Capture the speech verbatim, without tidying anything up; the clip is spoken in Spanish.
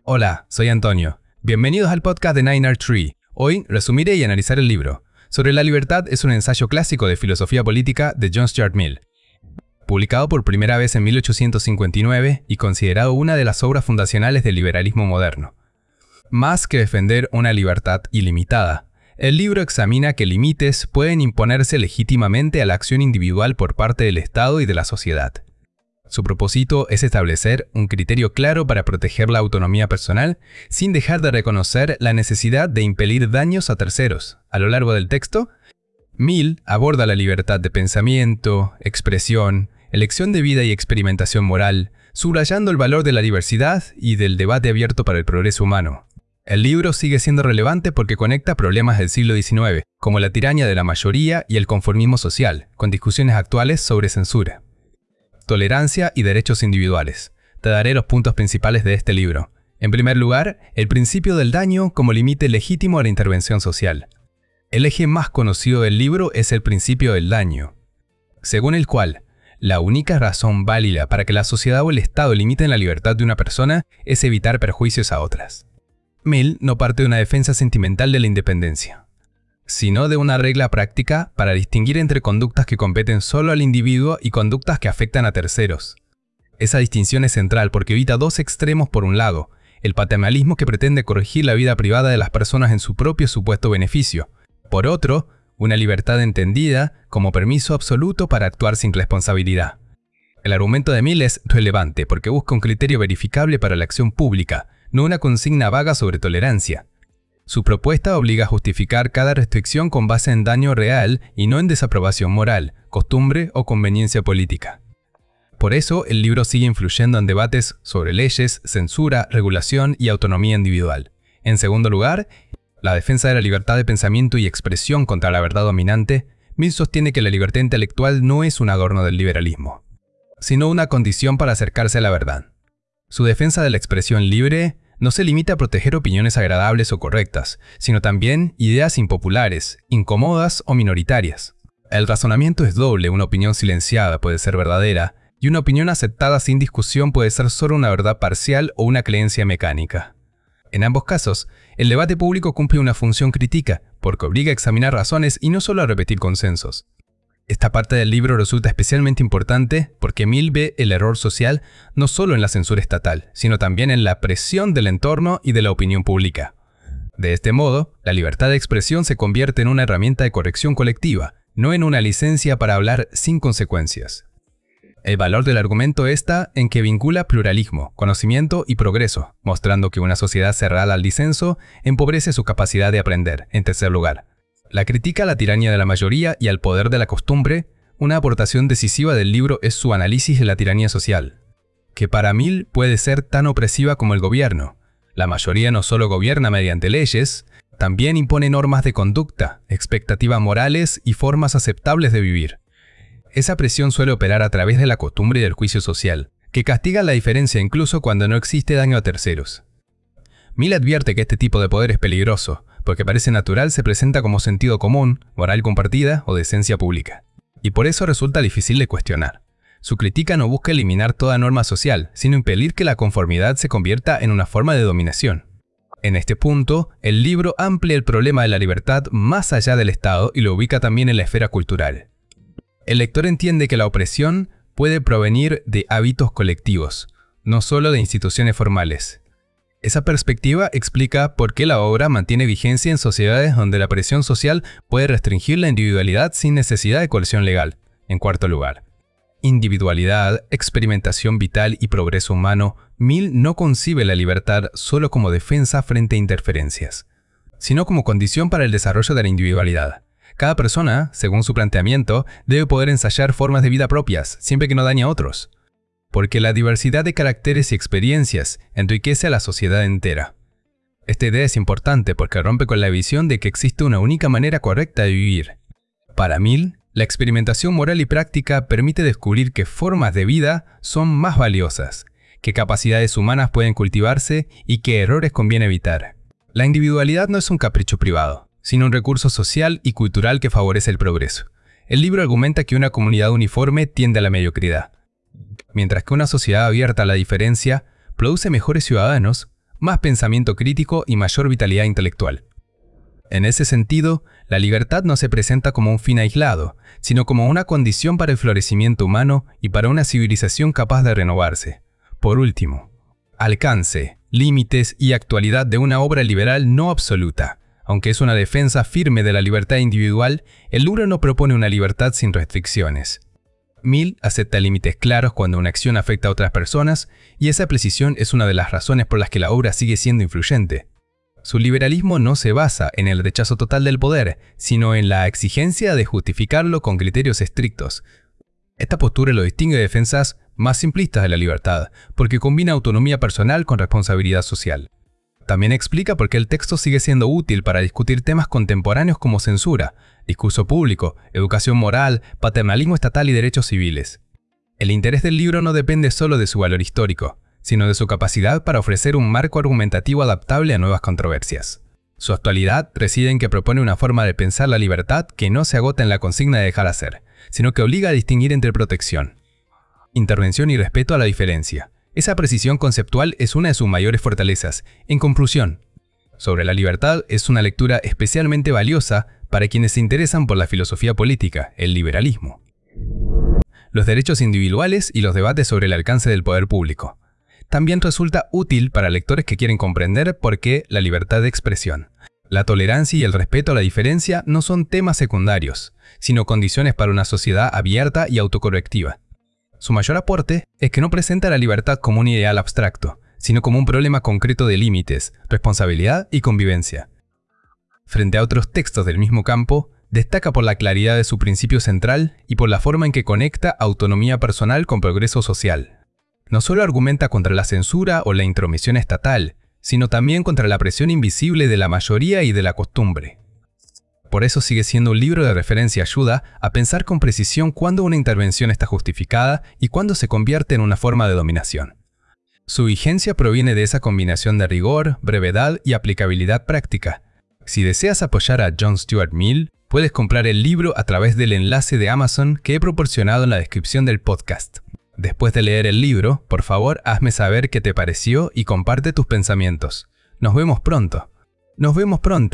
Hola, soy Antonio. Bienvenidos al podcast de Nine Art Tree. Hoy resumiré y analizaré el libro. Sobre la libertad es un ensayo clásico de filosofía política de John Stuart Mill. Publicado por primera vez en mil ochocientos cincuenta y nueve y considerado una de las obras fundacionales del liberalismo moderno. Más que defender una libertad ilimitada, el libro examina que límites pueden imponerse legítimamente a la acción individual por parte del Estado y de la sociedad. Su propósito es establecer un criterio claro para proteger la autonomía personal sin dejar de reconocer la necesidad de impedir daños a terceros. A lo largo del texto, Mill aborda la libertad de pensamiento, expresión, elección de vida y experimentación moral, subrayando el valor de la diversidad y del debate abierto para el progreso humano. El libro sigue siendo relevante porque conecta problemas del siglo diecinueve, como la tiranía de la mayoría y el conformismo social, con discusiones actuales sobre censura, tolerancia y derechos individuales. Te daré los puntos principales de este libro. En primer lugar, el principio del daño como límite legítimo a la intervención social. El eje más conocido del libro es el principio del daño, según el cual la única razón válida para que la sociedad o el Estado limiten la libertad de una persona es evitar perjuicios a otras. Mill no parte de una defensa sentimental de la independencia, sino de una regla práctica para distinguir entre conductas que competen solo al individuo y conductas que afectan a terceros. Esa distinción es central porque evita dos extremos. Por un lado, el paternalismo que pretende corregir la vida privada de las personas en su propio supuesto beneficio. Por otro, una libertad entendida como permiso absoluto para actuar sin responsabilidad. El argumento de Mill es relevante porque busca un criterio verificable para la acción pública, no una consigna vaga sobre tolerancia. Su propuesta obliga a justificar cada restricción con base en daño real y no en desaprobación moral, costumbre o conveniencia política. Por eso, el libro sigue influyendo en debates sobre leyes, censura, regulación y autonomía individual. En segundo lugar, la defensa de la libertad de pensamiento y expresión contra la verdad dominante. Mill sostiene que la libertad intelectual no es un adorno del liberalismo, sino una condición para acercarse a la verdad. Su defensa de la expresión libre no se limita a proteger opiniones agradables o correctas, sino también ideas impopulares, incómodas o minoritarias. El razonamiento es doble: una opinión silenciada puede ser verdadera, y una opinión aceptada sin discusión puede ser solo una verdad parcial o una creencia mecánica. En ambos casos, el debate público cumple una función crítica, porque obliga a examinar razones y no solo a repetir consensos. Esta parte del libro resulta especialmente importante porque Mill ve el error social no solo en la censura estatal, sino también en la presión del entorno y de la opinión pública. De este modo, la libertad de expresión se convierte en una herramienta de corrección colectiva, no en una licencia para hablar sin consecuencias. El valor del argumento está en que vincula pluralismo, conocimiento y progreso, mostrando que una sociedad cerrada al disenso empobrece su capacidad de aprender. En tercer lugar, la crítica a la tiranía de la mayoría y al poder de la costumbre. Una aportación decisiva del libro es su análisis de la tiranía social, que para Mill puede ser tan opresiva como el gobierno. La mayoría no solo gobierna mediante leyes, también impone normas de conducta, expectativas morales y formas aceptables de vivir. Esa presión suele operar a través de la costumbre y del juicio social, que castiga la diferencia incluso cuando no existe daño a terceros. Mill advierte que este tipo de poder es peligroso, porque parece natural, se presenta como sentido común, moral compartida o decencia pública, y por eso resulta difícil de cuestionar. Su crítica no busca eliminar toda norma social, sino impedir que la conformidad se convierta en una forma de dominación. En este punto, el libro amplía el problema de la libertad más allá del Estado y lo ubica también en la esfera cultural. El lector entiende que la opresión puede provenir de hábitos colectivos, no solo de instituciones formales. Esa perspectiva explica por qué la obra mantiene vigencia en sociedades donde la presión social puede restringir la individualidad sin necesidad de coerción legal. En cuarto lugar, individualidad, experimentación vital y progreso humano. Mill no concibe la libertad solo como defensa frente a interferencias, sino como condición para el desarrollo de la individualidad. Cada persona, según su planteamiento, debe poder ensayar formas de vida propias, siempre que no dañe a otros, porque la diversidad de caracteres y experiencias enriquece a la sociedad entera. Esta idea es importante porque rompe con la visión de que existe una única manera correcta de vivir. Para Mill, la experimentación moral y práctica permite descubrir qué formas de vida son más valiosas, qué capacidades humanas pueden cultivarse y qué errores conviene evitar. La individualidad no es un capricho privado, sino un recurso social y cultural que favorece el progreso. El libro argumenta que una comunidad uniforme tiende a la mediocridad, mientras que una sociedad abierta a la diferencia produce mejores ciudadanos, más pensamiento crítico y mayor vitalidad intelectual. En ese sentido, la libertad no se presenta como un fin aislado, sino como una condición para el florecimiento humano y para una civilización capaz de renovarse. Por último, alcance, límites y actualidad de una obra liberal no absoluta. Aunque es una defensa firme de la libertad individual, el libro no propone una libertad sin restricciones. Mill acepta límites claros cuando una acción afecta a otras personas, y esa precisión es una de las razones por las que la obra sigue siendo influyente. Su liberalismo no se basa en el rechazo total del poder, sino en la exigencia de justificarlo con criterios estrictos. Esta postura lo distingue de defensas más simplistas de la libertad, porque combina autonomía personal con responsabilidad social. También explica por qué el texto sigue siendo útil para discutir temas contemporáneos como censura, discurso público, educación moral, paternalismo estatal y derechos civiles. El interés del libro no depende solo de su valor histórico, sino de su capacidad para ofrecer un marco argumentativo adaptable a nuevas controversias. Su actualidad reside en que propone una forma de pensar la libertad que no se agota en la consigna de dejar hacer, sino que obliga a distinguir entre protección, intervención y respeto a la diferencia. Esa precisión conceptual es una de sus mayores fortalezas. En conclusión, Sobre la libertad es una lectura especialmente valiosa para quienes se interesan por la filosofía política, el liberalismo, los derechos individuales y los debates sobre el alcance del poder público. También resulta útil para lectores que quieren comprender por qué la libertad de expresión, la tolerancia y el respeto a la diferencia no son temas secundarios, sino condiciones para una sociedad abierta y autocorrectiva. Su mayor aporte es que no presenta la libertad como un ideal abstracto, sino como un problema concreto de límites, responsabilidad y convivencia. Frente a otros textos del mismo campo, destaca por la claridad de su principio central y por la forma en que conecta autonomía personal con progreso social. No solo argumenta contra la censura o la intromisión estatal, sino también contra la presión invisible de la mayoría y de la costumbre. Por eso sigue siendo un libro de referencia y ayuda a pensar con precisión cuándo una intervención está justificada y cuándo se convierte en una forma de dominación. Su vigencia proviene de esa combinación de rigor, brevedad y aplicabilidad práctica. Si deseas apoyar a John Stuart Mill, puedes comprar el libro a través del enlace de Amazon que he proporcionado en la descripción del podcast. Después de leer el libro, por favor, hazme saber qué te pareció y comparte tus pensamientos. Nos vemos pronto. Nos vemos pronto.